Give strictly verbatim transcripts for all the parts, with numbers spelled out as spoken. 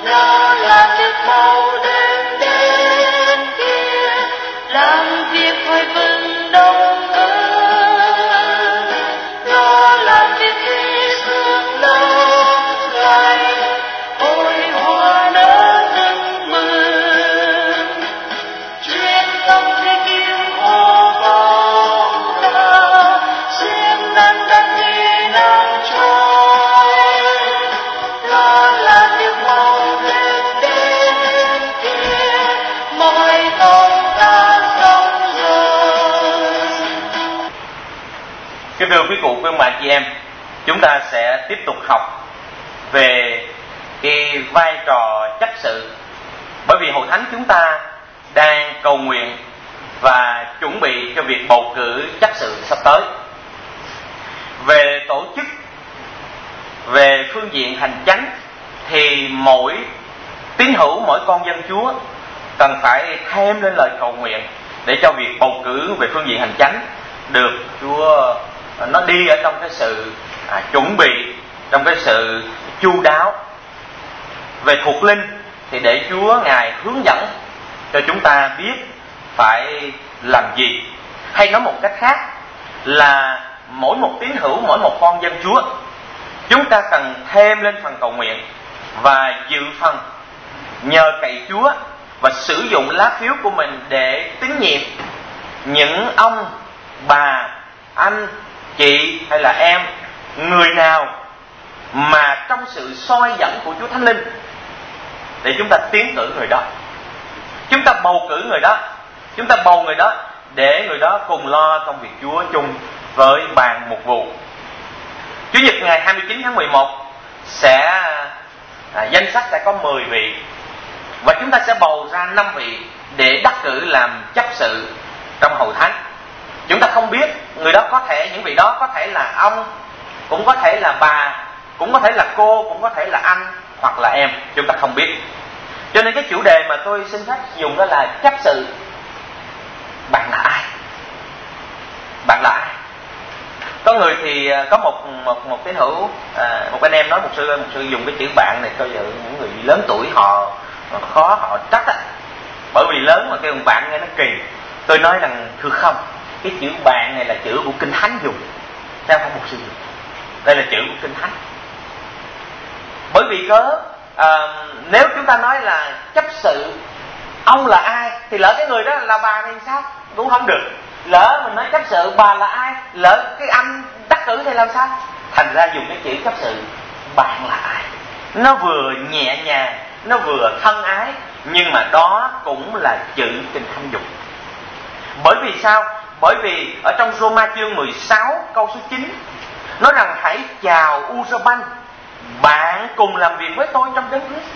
Nó là việc màu đêm đêm kia, làm việc phải vững đông ơn. Nó là việc khi sương đông lạnh, ôi hoa nở rực mừng. Chuyên tâm thì kiếm hô hô ta, xem nắng đang đi nắng trôi. Nó là việc màu đêm đêm kia, mọi công ta sống rồi. Kính thưa quý cụ, quý ông bà chị em, chúng ta sẽ tiếp tục học về cái vai trò chấp sự. Bởi vì hội thánh chúng ta đang cầu nguyện và chuẩn bị cho việc bầu cử chấp sự sắp tới. Về tổ chức, về phương diện hành chánh thì mỗi tín hữu, mỗi con dân Chúa cần phải thêm lên lời cầu nguyện để cho việc bầu cử về phương diện hành chánh được Chúa nó đi ở trong cái sự à, chuẩn bị, trong cái sự chu đáo. Về thuộc linh thì để Chúa Ngài hướng dẫn cho chúng ta biết phải làm gì. Hay nói một cách khác là mỗi một tín hữu, mỗi một con dân Chúa, chúng ta cần thêm lên phần cầu nguyện và dự phần nhờ cậy Chúa và sử dụng lá phiếu của mình để tín nhiệm những ông, bà, anh, chị hay là em, người nào mà trong sự soi dẫn của Chúa Thánh Linh để chúng ta tiến cử người đó. Chúng ta bầu cử người đó, chúng ta bầu người đó để người đó cùng lo công việc Chúa chung với ban mục vụ. Chủ nhật ngày hai mươi chín tháng mười một sẽ à, danh sách sẽ có mười vị và chúng ta sẽ bầu ra năm vị để đắc cử làm chấp sự trong hội thánh. Chúng ta không biết người đó có thể, những vị đó có thể là ông, cũng có thể là bà, cũng có thể là cô, cũng có thể là anh hoặc là em, chúng ta không biết. Cho nên cái chủ đề mà tôi xin phép dùng đó là chấp sự. Bạn là ai? Bạn là ai? Có người thì có một một một tín hữu, à, một anh em nói một sư, một sư dùng cái chữ bạn này coi giờ những người lớn tuổi họ khó họ trách á, bởi vì lớn mà kêu bạn nghe nó kỳ. Tôi nói rằng thưa không, cái chữ bạn này là chữ của Kinh Thánh dùng, sao không một sư dùng? Đây là chữ của Kinh Thánh. Bởi vì có à, nếu chúng ta nói là chấp sự, ông là ai thì lỡ cái người đó là bà thì sao cũng không được. Lỡ mình nói chấp sự bà là ai, lỡ cái anh đắc cử thì làm sao? Thành ra dùng cái chữ chấp sự bạn là ai, nó vừa nhẹ nhàng, nó vừa thân ái, nhưng mà đó cũng là chữ Kinh Thánh dùng. Bởi vì sao? Bởi vì ở trong Roma chương mười sáu câu số chín nói rằng hãy chào Uzaban, bạn cùng làm việc với tôi trong Đấng Christ,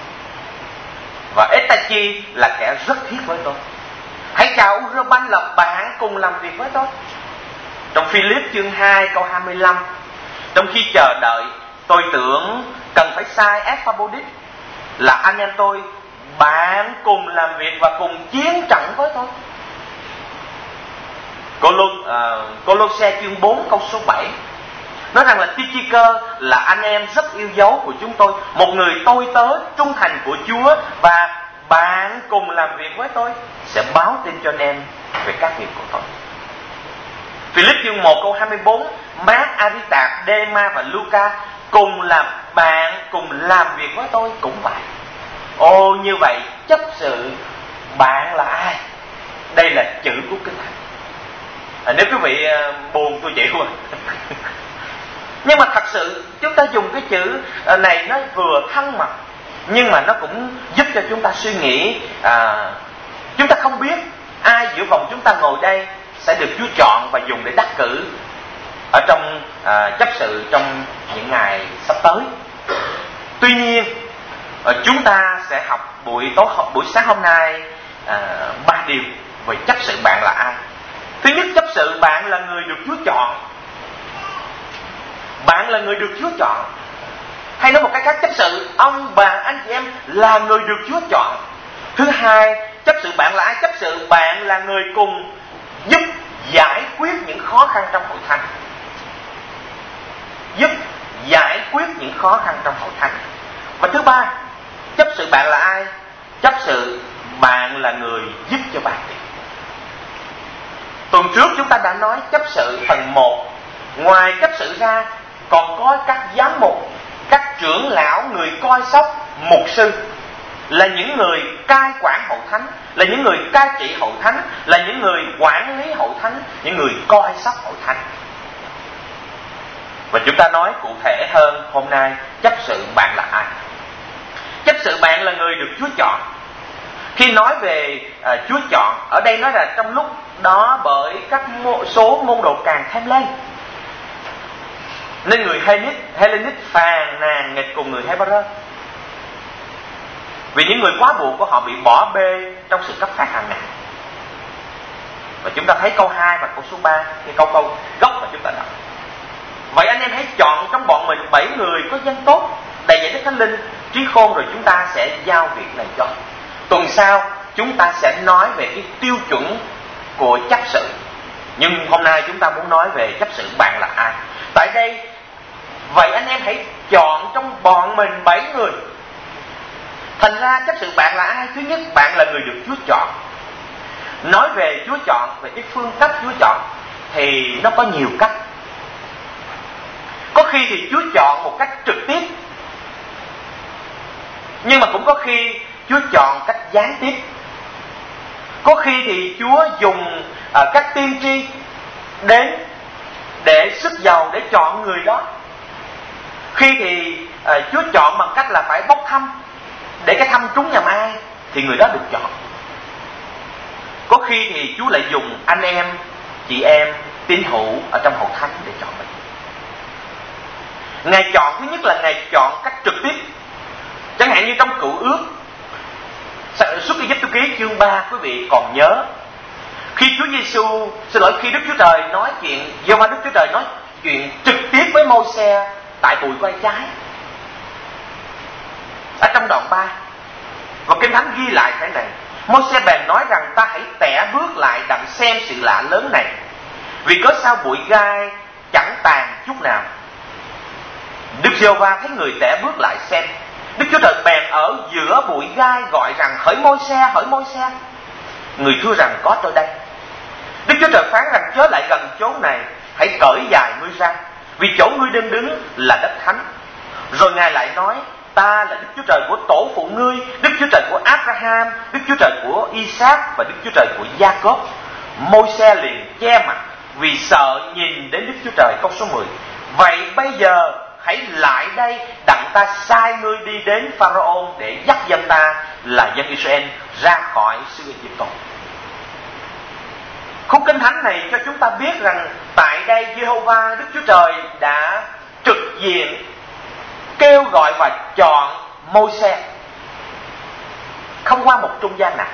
và Etachi là kẻ rất thiết với tôi. Hãy chào Uzaban là bạn cùng làm việc với tôi. Trong Philip chương hai câu hai mươi lăm, trong khi chờ đợi tôi tưởng cần phải sai Epaphroditus là anh em tôi, bạn cùng làm việc và cùng chiến trận với tôi. Cô-lô-se chương bốn câu số bảy nói rằng là Tychicus là anh em rất yêu dấu của chúng tôi, một người tôi tớ trung thành của Chúa, và bạn cùng làm việc với tôi sẽ báo tin cho anh em về các việc của tôi. Philip chương một câu hai mươi bốn, Mark, Aristarch, Dema và Luca cùng làm bạn cùng làm việc với tôi cũng vậy. Ồ, như vậy chấp sự bạn là ai? Đây là chữ của Kinh Thánh. À, nếu quý vị uh, buồn tôi chịu à. Nhưng mà thật sự chúng ta dùng cái chữ này nó vừa thân mật, nhưng mà nó cũng giúp cho chúng ta suy nghĩ. à, Chúng ta không biết ai giữa vòng chúng ta ngồi đây sẽ được Chúa chọn và dùng để đắc cử ở trong à, chấp sự trong những ngày sắp tới. Tuy nhiên à, chúng ta sẽ học buổi tối buổi sáng hôm nay à, ba điều về chấp sự bạn là ai. Thứ nhất, chấp sự bạn là người được Chúa chọn. Bạn là người được Chúa chọn. Hay nói một cách khác, chấp sự ông bà anh chị em là người được Chúa chọn. Thứ hai, chấp sự bạn là ai? Chấp sự bạn là người cùng giúp giải quyết những khó khăn trong hội thánh. Giúp giải quyết những khó khăn trong hội thánh. Và thứ ba, chấp sự bạn là ai? Chấp sự bạn là người giúp cho bạn đi. Tuần trước chúng ta đã nói chấp sự phần một. Ngoài chấp sự ra còn có các giám mục, các trưởng lão, người coi sóc, mục sư, là những người cai quản hội thánh, là những người cai trị hội thánh, là những người quản lý hội thánh, những người coi sóc hội thánh. Và chúng ta nói cụ thể hơn hôm nay, chấp sự bạn là ai? Chấp sự bạn là người được Chúa chọn. Khi nói về uh, Chúa chọn, ở đây nói là trong lúc đó bởi các mô, số môn đồ càng thêm lên, nên người Hellenist, Hellenist phàn nàn nghịch cùng người Hebrew, vì những người quá buộc của họ bị bỏ bê trong sự cấp phát hàng ngày. Và chúng ta thấy câu hai và câu số ba, cái câu câu gốc mà chúng ta đọc. Vậy anh em hãy chọn trong bọn mình bảy người có danh tốt, đầy dạy Đức Thánh Linh, trí khôn, rồi chúng ta sẽ giao việc này cho. Tuần sau chúng ta sẽ nói về cái tiêu chuẩn của chấp sự. Nhưng hôm nay chúng ta muốn nói về chấp sự bạn là ai. Tại đây, vậy anh em hãy chọn trong bọn mình bảy người. Thành ra chấp sự bạn là ai? Thứ nhất, bạn là người được Chúa chọn. Nói về Chúa chọn, về cái phương cách Chúa chọn, thì nó có nhiều cách. Có khi thì Chúa chọn một cách trực tiếp, nhưng mà cũng có khi Chúa chọn cách gián tiếp. Có khi thì Chúa dùng uh, các tiên tri đến để sức dầu để chọn người đó. Khi thì uh, Chúa chọn bằng cách là phải bốc thăm, để cái thăm trúng nhầm ai thì người đó được chọn. Có khi thì Chúa lại dùng anh em, chị em, tín hữu ở trong hội thánh để chọn mình. Ngài chọn, thứ nhất là Ngài chọn cách trực tiếp. Chẳng hạn như trong Cựu Ước, Xuất Ai Cập ký chương ba, quý vị còn nhớ khi Chúa Giêsu, xin lỗi, khi Đức Chúa Trời nói chuyện, Giê-hô-va Đức Chúa Trời nói chuyện trực tiếp với Môi-se tại bụi quay trái, ở trong đoạn ba. Và Kinh Thánh ghi lại thế này: Môi-se bèn nói rằng ta hãy tẻ bước lại đặng xem sự lạ lớn này, vì cớ sao bụi gai chẳng tàn chút nào. Đức Giê-hô-va thấy người tẻ bước lại xem. Đức Chúa Trời bèn ở giữa bụi gai gọi rằng: hỡi Môi-se, hỡi Môi-se. Người thưa rằng: có tôi đây. Đức Chúa Trời phán rằng: chớ lại gần chỗ này, hãy cởi dài ngươi ra, vì chỗ ngươi đang đứng là đất thánh. Rồi Ngài lại nói: ta là Đức Chúa Trời của tổ phụ ngươi, Đức Chúa Trời của Abraham, Đức Chúa Trời của Isaac và Đức Chúa Trời của Gia-cốp. Môi-se liền che mặt vì sợ nhìn đến Đức Chúa Trời. Câu số mười. Vậy bây giờ hãy lại đây, đặng ta sai ngươi đi đến Pharaoh để dắt dân ta là dân Israel ra khỏi xứ Ai Cập. Khúc Kinh Thánh này cho chúng ta biết rằng tại đây Giê-hô-va Đức Chúa Trời đã trực diện kêu gọi và chọn Môi-se, không qua một trung gian nào.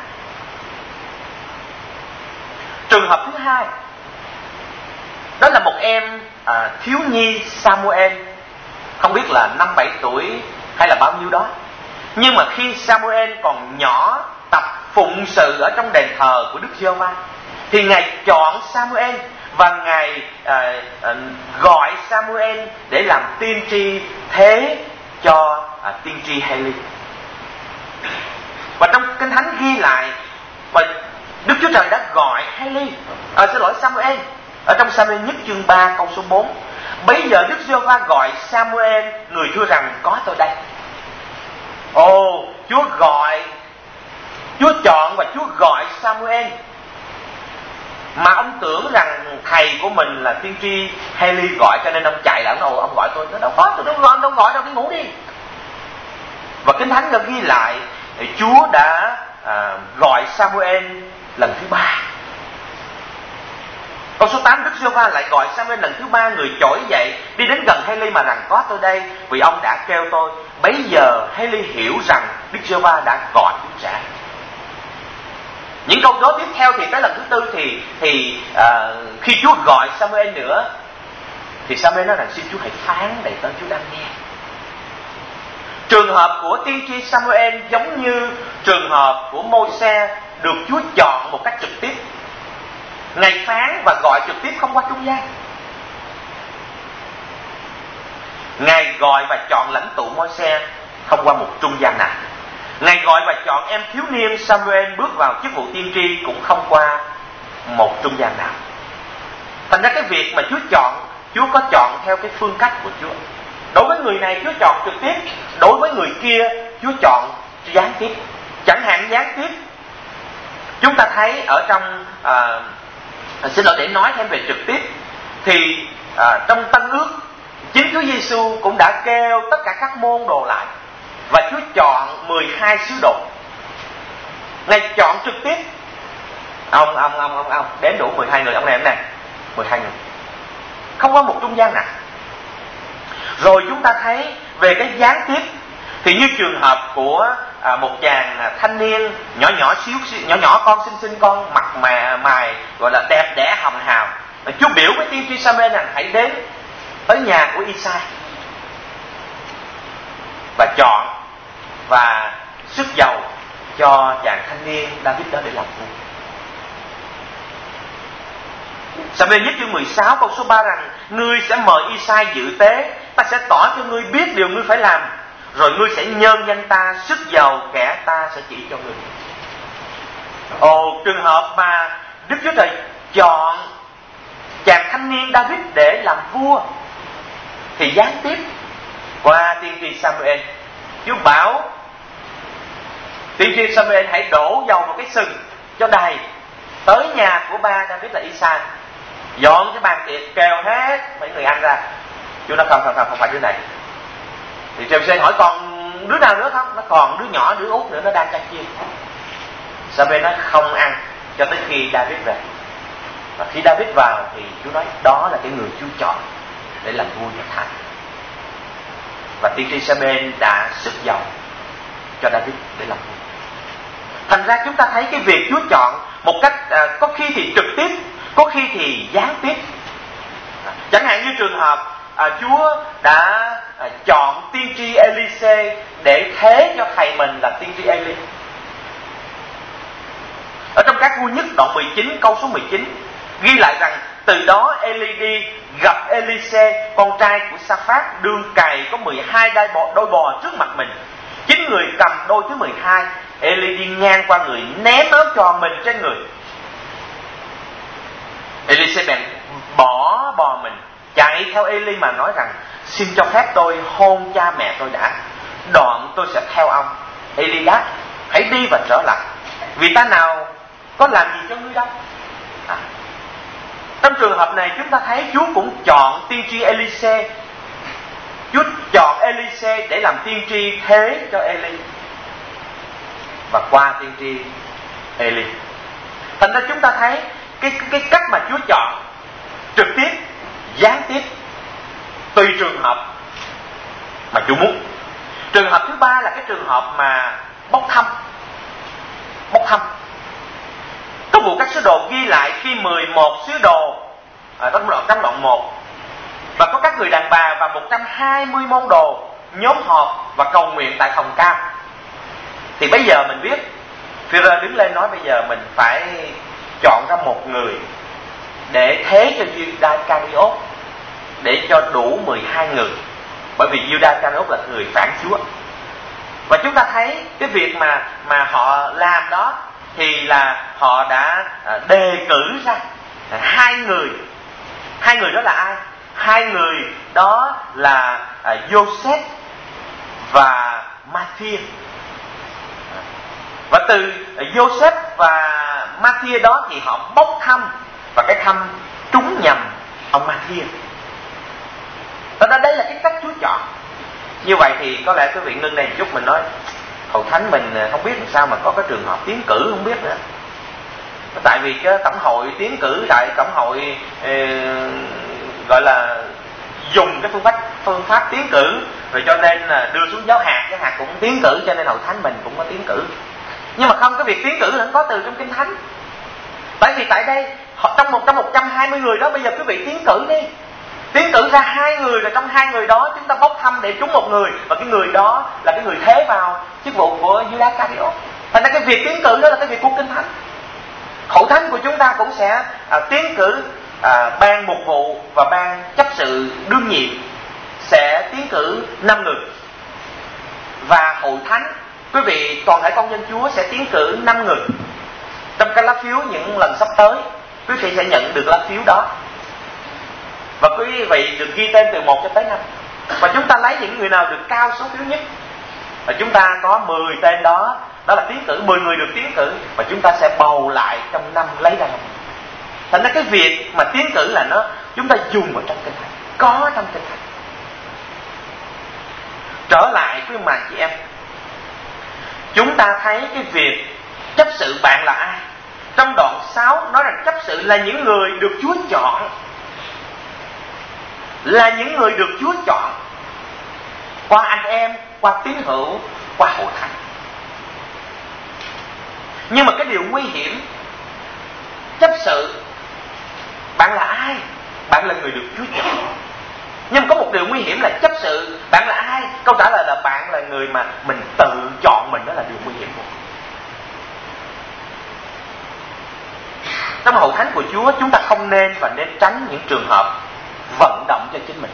Trường hợp thứ hai, đó là một em à, thiếu nhi Samuel, không biết là năm bảy tuổi hay là bao nhiêu đó. Nhưng mà khi Samuel còn nhỏ, tập phụng sự ở trong đền thờ của Đức Giê-hô-va, thì Ngài chọn Samuel và Ngài à, à, gọi Samuel để làm tiên tri thế cho à, tiên tri Hê-li. Và trong Kinh Thánh ghi lại, và Đức Chúa Trời đã gọi Hê-li, à, xin lỗi Samuel, ở trong Sa-mu-el nhất chương ba câu số bốn. Bấy giờ Đức Giê-hô-va gọi Samuel, người thưa rằng: có tôi đây. Ồ, Chúa gọi, Chúa chọn và Chúa gọi Samuel, mà ông tưởng rằng thầy của mình là tiên tri Hê-li gọi, cho nên ông chạy lại, ông, ông gọi tôi. Nó đâu có, tôi đâu gọi, đâu gọi đâu, đi ngủ đi. Và Kinh Thánh đã ghi lại Chúa đã à, gọi Samuel lần thứ ba. Câu số tám, Đức Giê-hô-va lại gọi Samuel lần thứ ba, người trỗi dậy đi đến gần Hê-li mà rằng: có tôi đây, vì ông đã kêu tôi. Bấy giờ Hê-li hiểu rằng Đức Giê-hô-va đã gọi đứa trẻ. Những câu đó tiếp theo thì tới lần thứ tư thì thì à, khi Chúa gọi Samuel nữa, thì Samuel nói rằng: xin Chúa hãy phán, để tớ Chúa đang nghe. Trường hợp của tiên tri Samuel giống như trường hợp của Môi-se được Chúa chọn một cách trực tiếp. Ngài phán và gọi trực tiếp, không qua trung gian. Ngài gọi và chọn lãnh tụ Môi-se không qua một trung gian nào. Ngài gọi và chọn em thiếu niên Samuel bước vào chức vụ tiên tri cũng không qua một trung gian nào. Thành ra cái việc mà Chúa chọn, Chúa có chọn theo cái phương cách của Chúa. Đối với người này Chúa chọn trực tiếp, đối với người kia Chúa chọn gián tiếp. Chẳng hạn gián tiếp, chúng ta thấy ở trong à, xin lỗi để nói thêm về trực tiếp, thì à, trong Tân Ước, chính Chúa Giêsu cũng đã kêu tất cả các môn đồ lại và Chúa chọn mười hai sứ đồ. Ngài chọn trực tiếp. Ông ông ông ông ông đến đủ mười hai người, ông này ông này mười hai người, không có một trung gian nào. Rồi chúng ta thấy về cái gián tiếp, thì như trường hợp của à, một chàng à, thanh niên nhỏ nhỏ xíu, xíu nhỏ nhỏ con xinh xinh, con mặt mà mày gọi là đẹp đẽ hồng hào. Chúa biểu với tiên tri Samuel rằng hãy đến tới nhà của Isai và chọn và sức dầu cho chàng thanh niên David đó để làm vua. Samuel nhất chương mười sáu câu số ba rằng: ngươi sẽ mời Isai dự tế, ta sẽ tỏ cho ngươi biết điều ngươi phải làm, rồi ngươi sẽ nhân danh ta, sức dầu kẻ ta sẽ chỉ cho ngươi. Ồ, trường hợp mà Đức Chúa Trời chọn chàng thanh niên David để làm vua, thì gián tiếp qua tiên tri Samuel, Chúa bảo tiên tri Samuel hãy đổ dầu vào cái sừng cho đầy, tới nhà của ba David là Isai, dọn cái bàn tiệc, kêu hết mấy người ăn ra. Chúa nói không không không không phải đứa này. Thì Samuel hỏi còn đứa nào nữa không? Nó còn đứa nhỏ, đứa út nữa, nó đang canh chiên. Samuel nói không ăn cho tới khi David về. Và khi David vào thì Chúa nói đó là cái người Chúa chọn để làm vua cho Thánh. Và tiên tri Samuel đã sức dầu cho David để làm vua. Thành ra chúng ta thấy cái việc Chúa chọn một cách à, có khi thì trực tiếp, có khi thì gián tiếp. à, Chẳng hạn như trường hợp à, Chúa đã à, chọn tiên tri Elise để thế cho thầy mình là tiên tri Eli. Ở trong Các Vua Nhất đoạn mười chín câu số mười chín ghi lại rằng: từ đó Eli đi gặp Elise con trai của Sa-phát, đương cày có mười hai đôi bò, đôi bò trước mặt mình. Chính người cầm đôi thứ mười hai. Eli đi ngang qua người ném ớt cho mình trên người. Elise bèn bỏ bò mình chạy theo Eli mà nói rằng: xin cho phép tôi hôn cha mẹ tôi đã, đoạn tôi sẽ theo ông. Eli đáp: hãy đi và trở lại, vì ta nào có làm gì cho ngươi đâu. à. Trong trường hợp này chúng ta thấy Chúa cũng chọn tiên tri Elise. Chúa chọn Elise để làm tiên tri thế cho Eli, và qua tiên tri Eli. Thành ra chúng ta thấy cái, cái, cái cách mà Chúa chọn trực tiếp, gián tiếp, tùy trường hợp mà Chúa muốn. Trường hợp thứ ba là cái trường hợp mà bốc thăm. Bốc thăm Công vụ các sứ đồ ghi lại khi mười một sứ đồ ở trong đoạn, trong đoạn một, và có các người đàn bà và một trăm hai mươi môn đồ nhóm họp và cầu nguyện tại phòng cao. Thì bây giờ mình biết Phi-rơ đứng lên nói bây giờ mình phải chọn ra một người để thế cho Giu-đa-ca-ri-ốt, để cho đủ mười hai người, bởi vì Giu-đa-ca-ri-ốt là người phản Chúa. Và chúng ta thấy cái việc mà mà họ làm đó thì là họ đã đề cử ra hai người. Hai người đó là ai? Hai người đó là Joseph và Matthia. Và từ Joseph và Matthia đó thì họ bốc thăm, và cái thăm trúng nhầm ông Matthia. Đó, đây là cái cách Chúa chọn. Như vậy thì có lẽ quý vị ngưng đây một chút, mình nói Hội Thánh mình không biết làm sao mà có cái trường hợp tiến cử, không biết nữa. Tại vì cái tổng hội tiến cử, tại tổng hội eh, gọi là dùng cái phương pháp phương pháp tiến cử, rồi cho nên là đưa xuống giáo hạt, giáo hạt cũng tiến cử, cho nên Hội Thánh mình cũng có tiến cử. Nhưng mà không, cái việc tiến cử vẫn có từ trong Kinh Thánh. Tại vì tại đây trong một trong một trăm hai mươi người đó, bây giờ quý vị tiến cử đi, tiến cử ra hai người, rồi trong hai người đó chúng ta bốc thăm để trúng một người, và cái người đó là cái người thế vào chức vụ của Giu-đa-ca-ri-ốt. Thành ra cái việc tiến cử đó là cái việc của Kinh Thánh. Hội Thánh của chúng ta cũng sẽ à, tiến cử à, ban mục vụ và ban chấp sự đương nhiệm sẽ tiến cử năm người, và Hội Thánh Quý vị, toàn thể con dân Chúa sẽ tiến cử năm người. Trong cái lá phiếu những lần sắp tới, quý vị sẽ nhận được lá phiếu đó. Và quý vị được ghi tên từ một cho tới năm. Và chúng ta lấy những người nào được cao số phiếu nhất. Và chúng ta có mười tên đó, đó là tiến cử, mười người được tiến cử. Và chúng ta sẽ bầu lại trong năm lấy ra năm. Thành ra cái việc mà tiến cử là nó chúng ta dùng ở trong Kinh Thánh, có trong Kinh Thánh. Trở lại với mà chị em, chúng ta thấy cái việc chấp sự bạn là ai. Trong đoạn sáu nói rằng chấp sự là những người được Chúa chọn, là những người được Chúa chọn qua anh em, qua tín hữu, qua hội thánh. Nhưng mà cái điều nguy hiểm, chấp sự bạn là ai? Bạn là người được Chúa chọn. Nhưng có một điều nguy hiểm là chấp sự bạn là ai? Câu trả lời là bạn là người mà mình tự chọn mình, đó là điều nguy hiểm. Trong hội thánh của Chúa, chúng ta không nên và nên tránh những trường hợp vận động cho chính mình.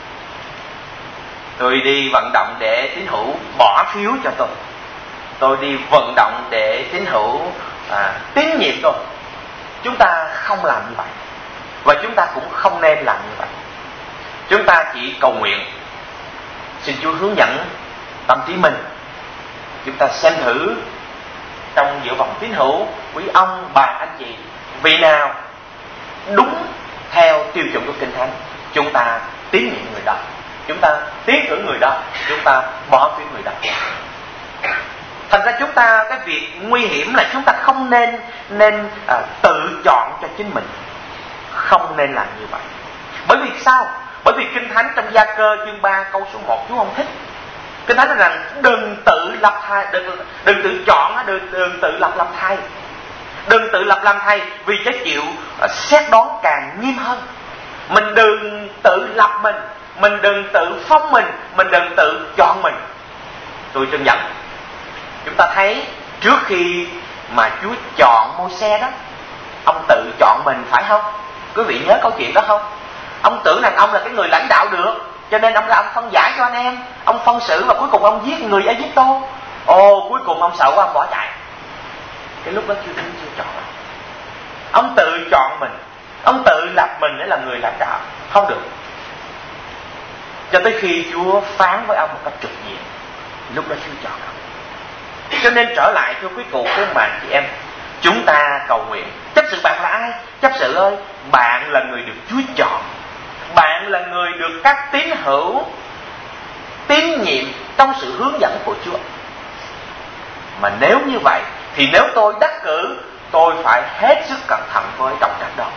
Tôi đi vận động để tín hữu bỏ phiếu cho tôi. Tôi đi vận động để tín hữu à, tín nhiệm tôi. Chúng ta không làm như vậy. Và chúng ta cũng không nên làm như vậy. Chúng ta chỉ cầu nguyện, xin Chúa hướng dẫn tâm trí mình. Chúng ta xem thử trong giữa vòng tín hữu, quý ông, bà, anh chị, vị nào đúng theo tiêu chuẩn của Kinh Thánh, chúng ta tín nhiệm người đó, chúng ta tiến cử người đó, chúng ta bỏ phiếu người đó. Thành ra chúng ta, cái việc nguy hiểm là chúng ta không nên nên à, tự chọn cho chính mình. Không nên làm như vậy. Bởi vì sao? Bởi vì Kinh Thánh trong Gia Cơ chương ba câu số một Chúa không thích. Kinh Thánh nói rằng đừng tự lập thai, đừng, đừng tự chọn, đừng, đừng tự lập làm thai. Đừng tự lập làm thai, vì cái chịu uh, xét đoán càng nghiêm hơn. Mình đừng tự lập mình, mình đừng tự phong mình, mình đừng tự chọn mình. Tôi trân dẫn, chúng ta thấy trước khi mà Chúa chọn Môi-se đó, ông tự chọn mình phải không? Quý vị nhớ câu chuyện đó không? Ông tưởng rằng ông là cái người lãnh đạo được, cho nên ông ra ông phân giải cho anh em, ông phân xử và cuối cùng ông giết người Ai-Cập-tô. Ồ, cuối cùng ông sợ quá ông bỏ chạy. Cái lúc đó chưa Chúa chưa chọn. Ông tự chọn mình, ông tự lập mình để là người lãnh đạo, không được. Cho tới khi Chúa phán với ông một cách trực diện, lúc đó Chúa chọn ông. Cho nên trở lại thưa quý cụ, quý bà chị em, chúng ta cầu nguyện. Chấp sự bạn là ai? Chấp sự ơi, bạn là người được Chúa chọn. Bạn là người được các tín hữu tín nhiệm trong sự hướng dẫn của Chúa. Mà nếu như vậy thì nếu tôi đắc cử, tôi phải hết sức cẩn thận với trọng trách đó.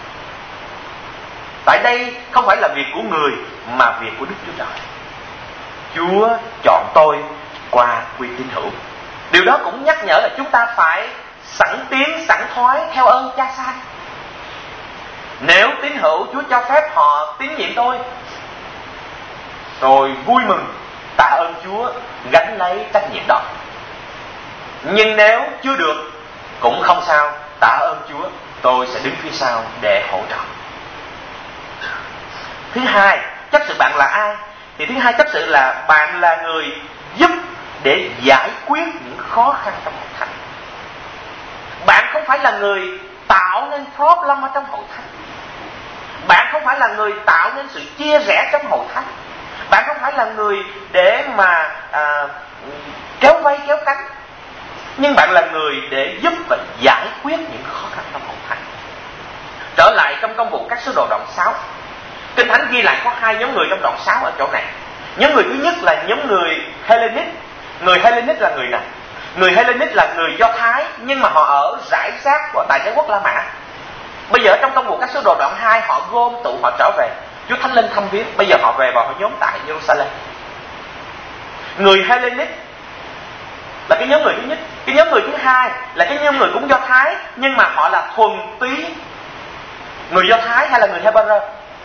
Tại đây không phải là việc của người, mà việc của Đức Chúa Trời. Chúa chọn tôi qua quy tín hữu. Điều đó cũng nhắc nhở là chúng ta phải sẵn tiến sẵn thoái theo ơn Cha sai. Nếu tín hữu Chúa cho phép họ tín nhiệm tôi, tôi vui mừng tạ ơn Chúa gánh lấy trách nhiệm đó. Nhưng nếu chưa được cũng không sao, tạ ơn Chúa, tôi sẽ đứng phía sau để hỗ trợ. Thứ hai, chấp sự bạn là ai? Thì thứ hai, chấp sự là bạn là người giúp để giải quyết những khó khăn trong hội thánh. Bạn không phải là người tạo nên problem ở trong hội thánh. Bạn không phải là người tạo nên sự chia rẽ trong hội thánh. Bạn không phải là người để mà à, kéo vây kéo cánh. Nhưng bạn là người để giúp và giải quyết những khó khăn trong hội thánh. Trở lại trong công vụ các sứ đồ đoạn sáu, Kinh Thánh ghi lại có hai nhóm người trong đoạn sáu ở chỗ này. Nhóm người thứ nhất là nhóm người Hellenic. Người Hellenic là người nào? Người Hellenic là người Do Thái, nhưng mà họ ở rải rác của tại đế quốc La Mã. Bây giờ trong công vụ các sứ đồ đoạn hai, họ gom tụ, họ trở về. Chúa Thánh Linh thăm viếng. Bây giờ họ về và họ nhóm tại Jerusalem. Người Hellenic là cái nhóm người thứ nhất. Cái nhóm người thứ hai là cái nhóm người cũng Do Thái, nhưng mà họ là thuần túy người Do Thái hay là người Hebrew.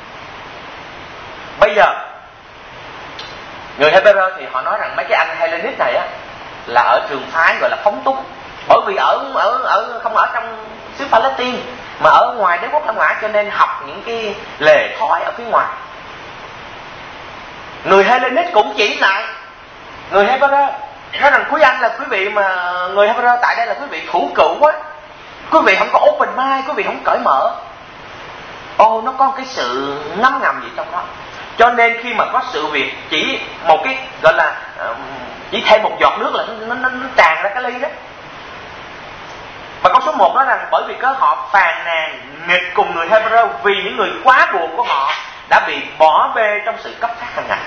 Bây giờ người Hebrew thì họ nói rằng mấy cái anh Hellenic này á là ở trường phái gọi là phóng túng, bởi vì ở ở ở không ở trong xứ Palestine mà ở ngoài đế quốc La Mã, cho nên học những cái lề thói ở phía ngoài. Người Hellenic cũng chỉ lại người Hebrew, nói rằng quý anh là quý vị mà người Hebrew tại đây là quý vị thủ cựu quá, quý vị không có open mind, quý vị không cởi mở. Ồ, nó có một cái sự ngấm ngầm gì trong đó. Cho nên khi mà có sự việc chỉ một cái gọi là chỉ thêm một giọt nước là nó, nó, nó tràn ra cái ly đó. Và câu số một nói rằng bởi vì cớ họ phàn nàn nghịch cùng người Hebrew vì những người quá buộc của họ đã bị bỏ bê trong sự cấp phát hàng ngày.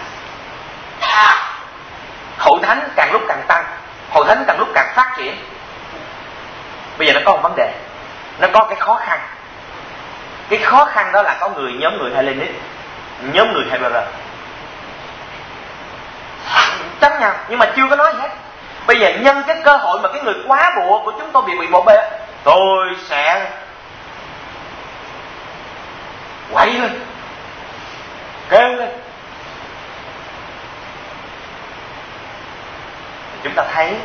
Hội thánh càng lúc càng tăng, hội thánh càng lúc càng phát triển. Bây giờ nó có một vấn đề, nó có cái khó khăn. Cái khó khăn đó là có người nhóm người Hellenic, nhóm người Hebrew chấp nhau, nhưng mà chưa có nói gì hết. Bây giờ nhân cái cơ hội mà cái người quá bộ của chúng tôi bị bị bỏ bê, tôi sẽ quậy lên, kêu lên. Chúng ta thấy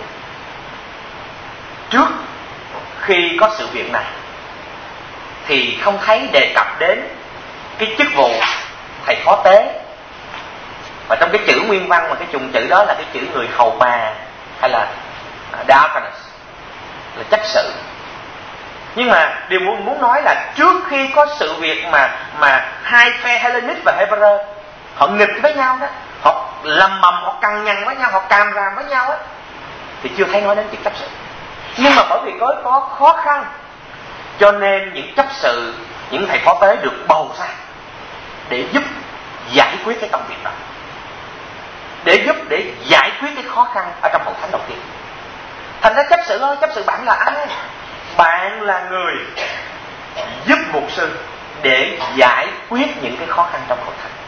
trước khi có sự việc này thì không thấy đề cập đến cái chức vụ thầy phó tế. Và trong cái chữ nguyên văn mà cái trùng chữ đó là cái chữ người hầu bà hay là diaconus, là chấp sự. Nhưng mà điều muốn muốn nói là trước khi có sự việc mà mà hai phe Hellenic và Hebrew họ nghịch với nhau đó, họ lầm mầm, họ cằn nhằn với nhau, họ càm ràm với nhau á, thì chưa thấy nói đến chuyện chấp sự. Nhưng mà bởi vì có có khó khăn, cho nên những chấp sự, những thầy phó tế được bầu ra để giúp giải quyết cái công việc đó, để giúp để giải quyết cái khó khăn ở trong hội thánh đầu tiên. Thành ra chấp sự ơi, chấp sự bạn là ai? Bạn là người giúp mục sư để giải quyết những cái khó khăn trong hội thánh.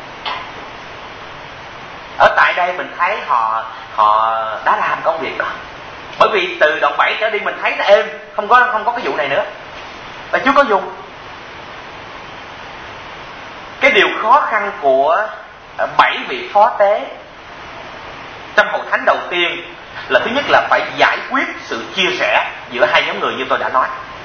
Ở tại đây mình thấy họ họ đã làm công việc đó. Bởi vì từ đoạn bảy trở đi mình thấy là êm, không có không có cái vụ này nữa. Và Chúa có dùng. Cái điều khó khăn của bảy vị phó tế trong hội thánh đầu tiên là thứ nhất là phải giải quyết sự chia sẻ giữa hai nhóm người như tôi đã nói.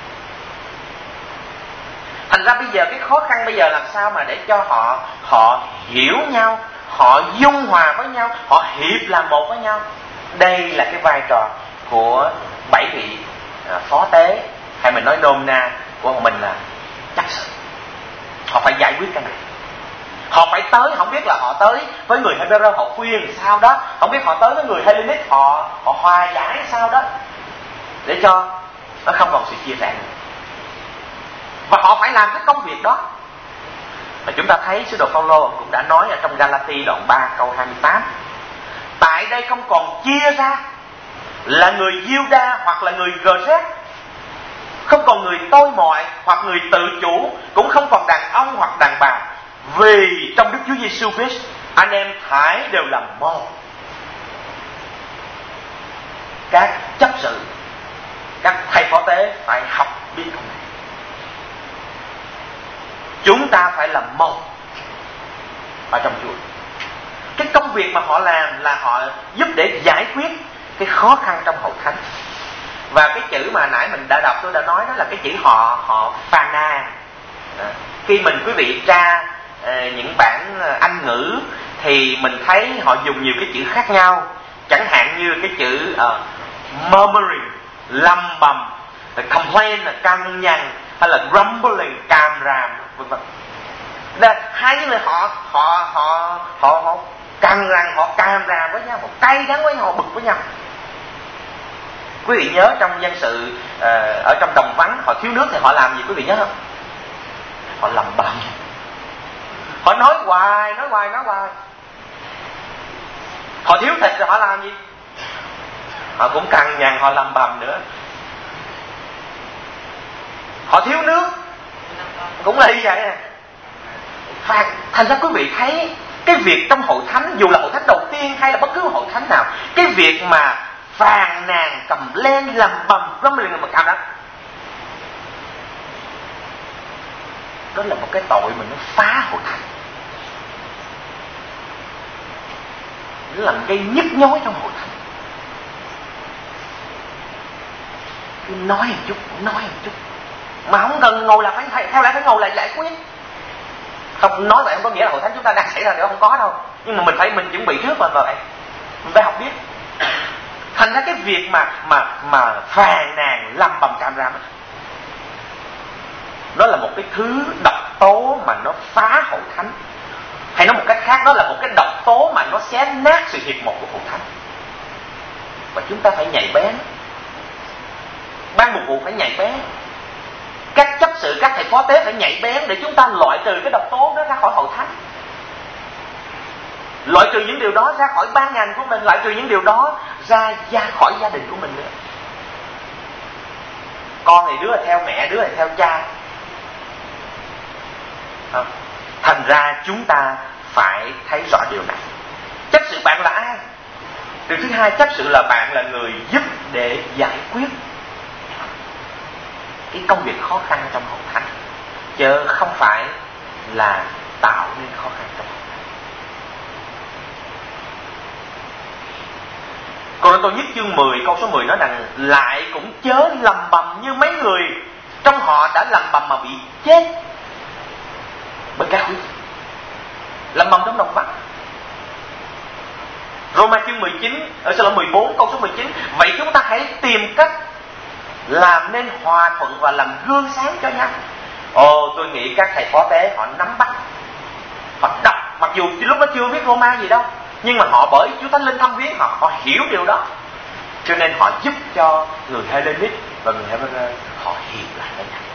Thành ra bây giờ cái khó khăn bây giờ làm sao mà để cho họ họ hiểu nhau, họ dung hòa với nhau, họ hiệp làm một với nhau. Đây là cái vai trò của bảy vị phó tế, hay mình nói nôm na của mình là chấp sự. Họ phải giải quyết cái này. Họ phải tới, không biết là họ tới với người Hebrew họ khuyên sao đó, không biết họ tới với người Hellenic họ họ hòa giải sao đó, để cho nó không còn sự chia rẽ nữa. Và họ phải làm cái công việc đó. Và chúng ta thấy sứ đồ Phaolô cũng đã nói ở trong Galati đoạn ba câu hai mươi tám. Tại đây không còn chia ra là người Giu-đa hoặc là người Gơ-rét, không còn người tôi mọi hoặc người tự chủ, cũng không còn đàn ông hoặc đàn bà, vì trong Đức Chúa Giêsu Christ anh em thảy đều là một. Các chấp sự, các thầy phó tế phải học biết công này. Chúng ta phải là một ở trong Chúa. Cái công việc mà họ làm là họ giúp để giải quyết cái khó khăn trong hội thánh. Và cái chữ mà nãy mình đã đọc, tôi đã nói đó là cái chữ họ họ phàn nàn. Khi mình quý vị tra uh, những bản Anh ngữ thì mình thấy họ dùng nhiều cái chữ khác nhau. Chẳng hạn như cái chữ uh, murmuring, lầm bầm, complain là căng nhằn, hay là grumbling, càm ràm, vân vân. Hai cái người họ họ họ họ họ căng rằng, họ càm ràm với nhau, họ cay đắng với nhau, họ bực với nhau. Quý vị nhớ trong dân sự uh, ở trong đồng vắng họ thiếu nước thì họ làm gì quý vị nhớ không? Họ lầm bầm, họ nói hoài nói hoài nói hoài. Họ thiếu thịt rồi họ làm gì? Họ cũng cằn nhằn, họ lầm bầm nữa. Họ thiếu nước cũng là như vậy à. Và thành ra quý vị thấy cái việc trong hội thánh, dù là hội thánh đầu tiên hay là bất cứ hội thánh nào, cái việc mà phàn nàn, cầm lên, làm bầm, lắm liền mà cảm đó, đó là một cái tội mà nó phá hội thánh, nó làm gây nhức nhối trong hội thánh. Cứ nói một chút, nói một chút, mà không cần ngồi là phải theo lại phải ngồi lại giải quyết. Không nói vậy không có nghĩa là hội thánh chúng ta đang xảy ra nữa, không có đâu. Nhưng mà mình phải mình chuẩn bị trước mà vậy, mình phải học biết. Thành ra cái việc mà mà mà phàn nàn lầm bầm càm ràm, đó là một cái thứ độc tố mà nó phá hội thánh. Hay nói một cách khác, đó là một cái độc tố mà nó xé nát sự hiệp một của hội thánh. Và chúng ta phải nhạy bén, ban mục vụ phải nhạy bén, các chấp sự, các thầy phó tế phải nhạy bén để chúng ta loại trừ cái độc tố đó ra khỏi hội thánh, loại trừ những điều đó ra khỏi ban ngành của mình, loại trừ những điều đó ra ra khỏi gia đình của mình nữa. Con thì đứa là theo mẹ, đứa là theo cha. À, thành ra chúng ta phải thấy rõ điều này. Chấp sự bạn là ai? Điều thứ hai, chấp sự là bạn là người giúp để giải quyết cái công việc khó khăn trong hội thánh, chứ không phải là tạo nên khó khăn trong hội thánh. Cô-rinh-tô nhất chương mười câu số mười nói rằng: lại cũng chớ lầm bầm như mấy người trong họ đã lầm bầm mà bị chết bởi các quý. Lầm bầm trong đồng vắng. Roma chương mười chín, ở xin lỗi mười bốn câu số mười chín: vậy chúng ta hãy tìm cách làm nên hòa thuận và làm gương sáng cho nhau. Ồ, tôi nghĩ các thầy phó tế họ nắm bắt, họ đọc, mặc dù lúc đó chưa viết Roma gì đâu, nhưng mà họ bởi Chúa Thánh Linh thăm viếng họ, họ hiểu điều đó, cho nên họ giúp cho người Hellenist và người Hebrew họ hiểu lại với nhau.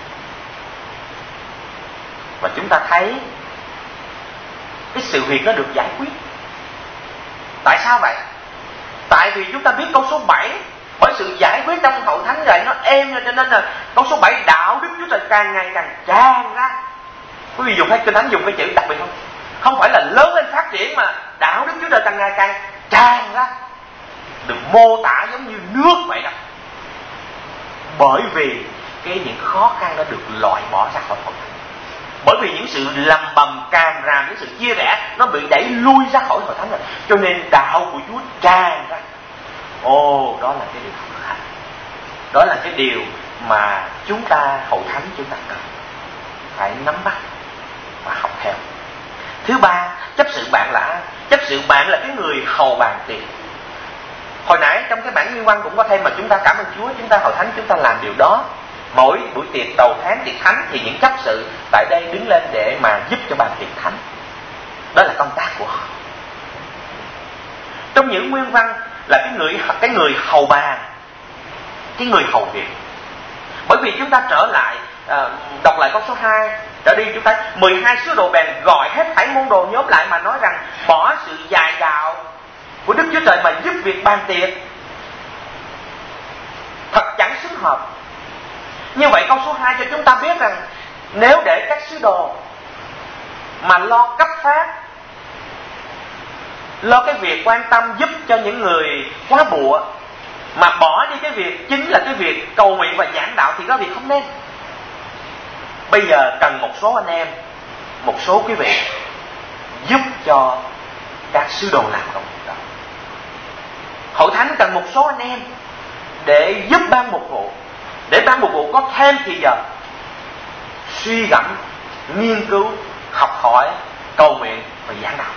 Và chúng ta thấy cái sự việc nó được giải quyết. Tại sao vậy? Tại vì chúng ta biết câu số bảy, bởi sự giải quyết trong hậu thánh vậy nó êm, cho nên là câu số bảy đạo đức Chúa Trời càng ngày càng tràn ra. Quý vị dùng hay Kinh Thánh dùng cái chữ đặc biệt không? Không phải là lớn lên phát triển, mà đạo đức Chúa Trời càng ngày càng tràn ra, được mô tả giống như nước vậy đó. Bởi vì cái những khó khăn đã được loại bỏ ra khỏi hội thánh, bởi vì những sự lầm bầm càm ràm, những sự chia rẽ nó bị đẩy lui ra khỏi hội thánh rồi, cho nên đạo của Chúa tràn ra. Ồ, đó là cái điều khó khăn, đó là cái điều mà chúng ta hậu thánh chúng ta cần phải nắm bắt và học theo. Thứ ba, chấp sự bạn là chấp sự bạn là cái người hầu bàn tiệc. Hồi nãy trong cái bản nguyên văn cũng có thêm, mà chúng ta cảm ơn Chúa, chúng ta hậu thánh chúng ta làm điều đó. Mỗi buổi tiệc đầu tháng, tiệc thánh, thì những chấp sự tại đây đứng lên để mà giúp cho bàn tiệc thánh. Đó là công tác của họ. Trong những nguyên văn là cái người cái người hầu bàn, cái người hầu việc. Bởi vì chúng ta trở lại à, đọc lại câu số hai trở đi, chúng ta mười hai sứ đồ bèn gọi hết thảy môn đồ nhóm lại mà nói rằng: bỏ sự dạy đạo của Đức Chúa Trời mà giúp việc bàn tiệc thật chẳng xứng hợp. Như vậy câu số hai cho chúng ta biết rằng nếu để các sứ đồ mà lo cấp phát, lo cái việc quan tâm giúp cho những người quá bụa, mà bỏ đi cái việc chính là cái việc cầu nguyện và giảng đạo, thì có việc không nên. Bây giờ cần một số anh em, một số quý vị giúp cho các sứ đồ làm công việc đó. Hội thánh cần một số anh em để giúp ban mục vụ, để ban mục vụ có thêm thì giờ suy gẫm, nghiên cứu, học hỏi, cầu nguyện và giảng đạo.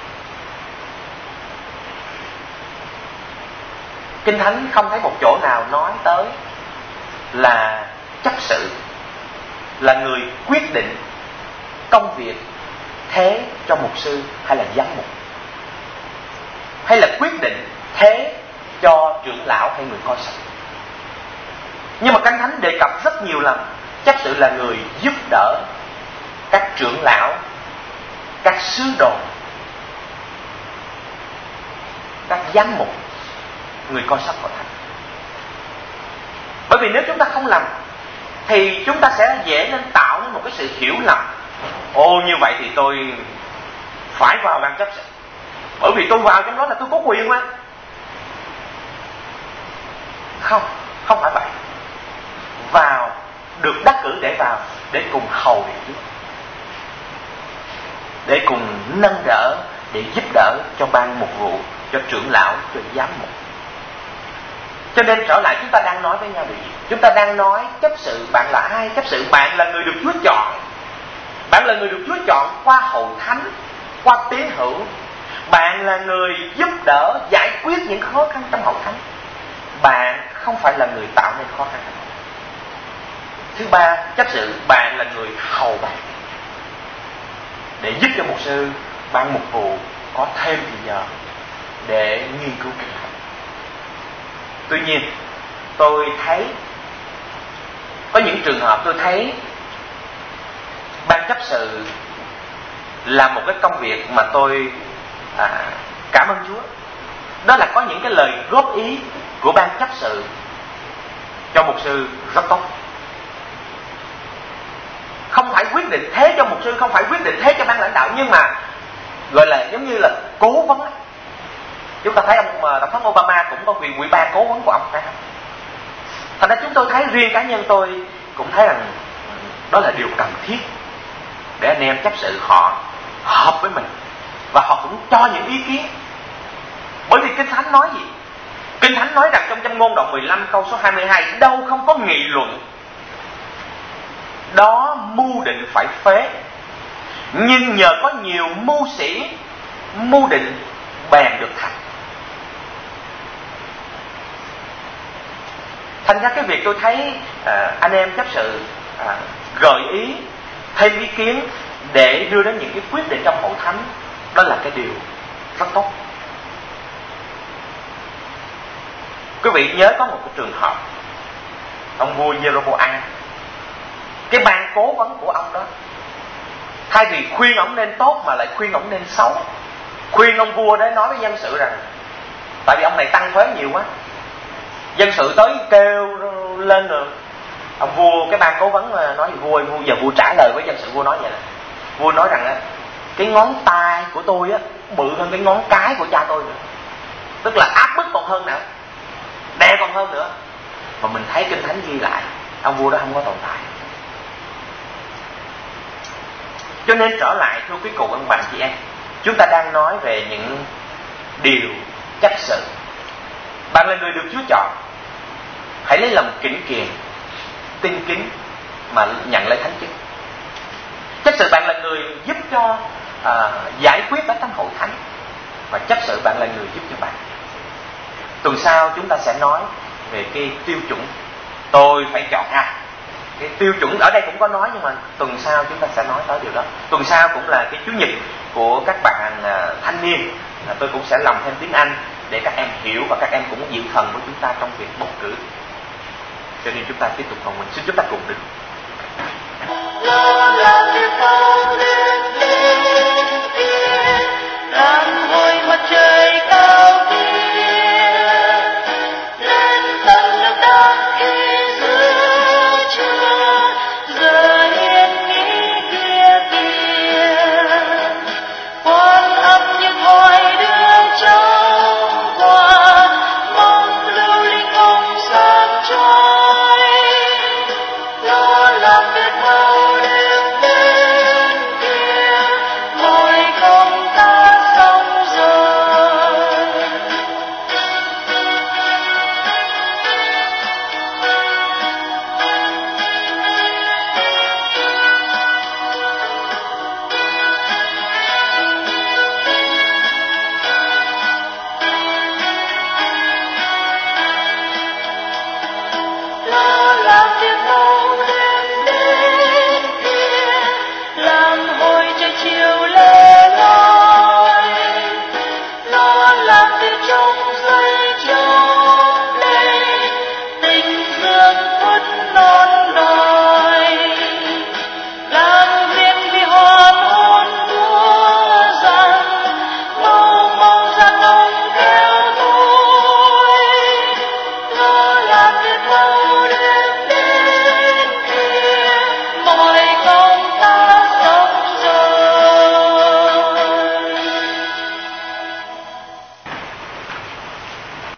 Kinh Thánh không thấy một chỗ nào nói tới là chấp sự là người quyết định công việc thế cho mục sư hay là giám mục, hay là quyết định thế cho trưởng lão hay người coi sạch. Nhưng mà Kinh Thánh đề cập rất nhiều lần chấp sự là người giúp đỡ các trưởng lão, các sứ đồ, các giám mục, người coi sóc hội thánh. Bởi vì nếu chúng ta không làm thì chúng ta sẽ dễ nên tạo nên một cái sự hiểu lầm. Ồ, như vậy thì tôi phải vào ban chấp sự, bởi vì tôi vào trong đó là tôi có quyền mà. Không, không phải vậy. Vào, được đắc cử để vào, để cùng hầu việc Chúa, để cùng nâng đỡ, để giúp đỡ cho ban mục vụ, cho trưởng lão, cho giám mục. Cho nên trở lại chúng ta đang nói với nhau điều gì? Chúng ta đang nói chấp sự bạn là ai? Chấp sự bạn là người được Chúa chọn. Bạn là người được Chúa chọn qua hội thánh, qua tín hữu. Bạn là người giúp đỡ giải quyết những khó khăn trong hội thánh. Bạn không phải là người tạo nên khó khăn. Thứ ba, chấp sự bạn là người hầu bạn để giúp cho mục sư, ban mục vụ có thêm thời giờ để nghiên cứu kinh thánh. Tuy nhiên, tôi thấy có những trường hợp tôi thấy ban chấp sự làm một cái công việc mà tôi à, cảm ơn Chúa. Đó là có những cái lời góp ý của ban chấp sự cho mục sư rất tốt. Không phải quyết định thế cho mục sư, không phải quyết định thế cho ban lãnh đạo, nhưng mà gọi là giống như là cố vấn. Chúng ta thấy ông Tổng thống Obama cũng có quyền ủy ban cố vấn của ông, phải không? Thành ra chúng tôi thấy riêng cá nhân tôi cũng thấy rằng đó là điều cần thiết để anh em chấp sự họ hợp với mình và họ cũng cho những ý kiến. Bởi vì Kinh Thánh nói gì? Kinh Thánh nói rằng trong Châm ngôn đoạn mười lăm câu số hai mươi hai, đâu không có nghị luận đó mưu định phải phế, nhưng nhờ có nhiều mưu sĩ mưu định bèn được thành. Thành ra cái việc tôi thấy à, anh em chấp sự à, gợi ý thêm ý kiến để đưa đến những cái quyết định trong hội thánh, đó là cái điều rất tốt. Quý vị nhớ có một cái trường hợp ông vua Jeroboam, cái ban cố vấn của ông đó, thay vì khuyên ông nên tốt mà lại khuyên ông nên xấu. Khuyên ông vua đấy nói với dân sự rằng, tại vì ông này tăng thuế nhiều quá, dân sự tới kêu lên rồi. Ông vua, cái ban cố vấn nói với vua, vua giờ vua trả lời với dân sự. Vua nói vậy nè, vua nói rằng cái ngón tay của tôi á bự hơn cái ngón cái của cha tôi nữa, tức là áp bức còn hơn nữa, đè còn hơn nữa. Mà mình thấy Kinh Thánh ghi lại ông vua đó không có tồn tại. Cho nên trở lại, thưa quý cụ ông bà chị em, chúng ta đang nói về những điều chấp sự. Bạn là người được Chúa chọn, hãy lấy lòng kính kiền, tin kính mà nhận lấy thánh chức. Chấp sự bạn là người giúp cho à, giải quyết ở trong hội thánh, và chấp sự bạn là người giúp cho bạn. Tuần sau chúng ta sẽ nói về cái tiêu chuẩn tôi phải chọn ai. Cái tiêu chuẩn ở đây cũng có nói, nhưng mà tuần sau chúng ta sẽ nói tới điều đó. Tuần sau cũng là cái chủ nhật của các bạn à, thanh niên, à, tôi cũng sẽ làm thêm tiếng Anh để các em hiểu và các em cũng dự phần với chúng ta trong việc bầu cử. Cho nên chúng ta tiếp tục cầu nguyện. Xin chúng ta cùng đứng.